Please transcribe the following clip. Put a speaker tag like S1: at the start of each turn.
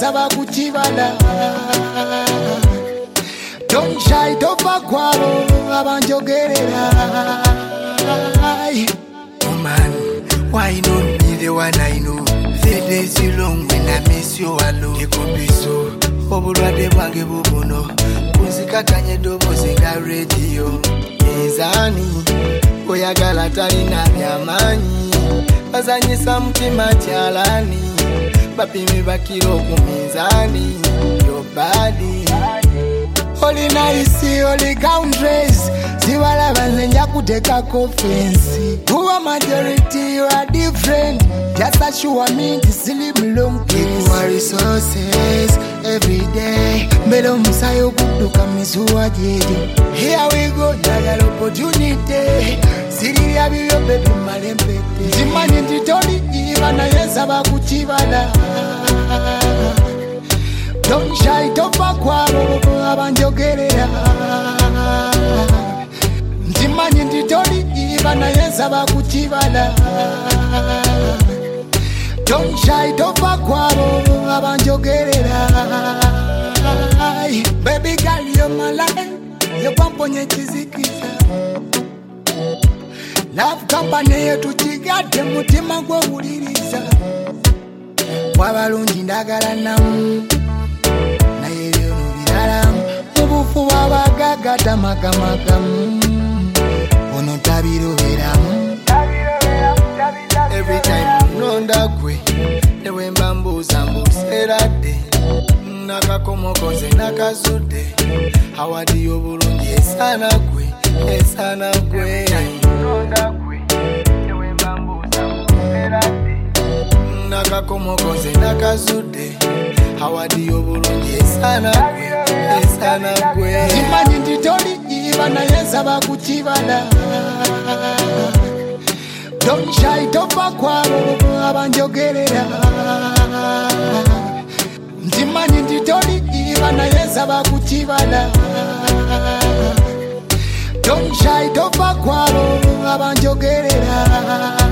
S1: nsaba kukibala. Don't shy, tova kwabo abanjogerera.
S2: Oh man, why not be the one I know? The days you long when I miss you alone. It could be so. Obulwadde bwange bubuno kunzikakanye eddoboozi nga radio. Enzani oyagala talina byamaanyi bazanyisa mutima kyalani bapimi bakiro ku minzaani. Your body
S1: oli nice, oli countries zibalaba nze nja kuteekako fensi. Kuba majority you are different. Just assure me to silly long place. Our resources every day. Mbele omusayi okudduka mizuwa gyeri. Here we go, njagala opportunity. Sirira bibyo baby male mpete. Nkimanyi nti toli iba naye nsaba kukibala. Don't shy, tova kwabo abanjogerera. Nkimanyi nti toli iba naye nsaba kukibala. Don't shy, tova kwabo abanjogerera. Baby girl, you're my life. You're kwamponye kizikiza. Love company yetu kigadde mutima gw'owuliriza. Wabalungi ndagala namu naye byono biralamu mubufu wabagagata magamagamu ono tabiroberamu.
S2: every time nonda gwe newe mbambuuza mbuseeradde nakakomokoze nakazudde awadi obulungi esaana gwe esaana gwe. Nakakomokoze nakazudde awadi obulungi esaana gwe esaana gwe.
S1: Nkimanyi nti toli iba naye nsaba kukibala. Don't shy, tova kwabo abanjogerera. Nkimanyi nti toli iba naye nsaba kukibala. Don't shy, tova kwabo abanjogerera.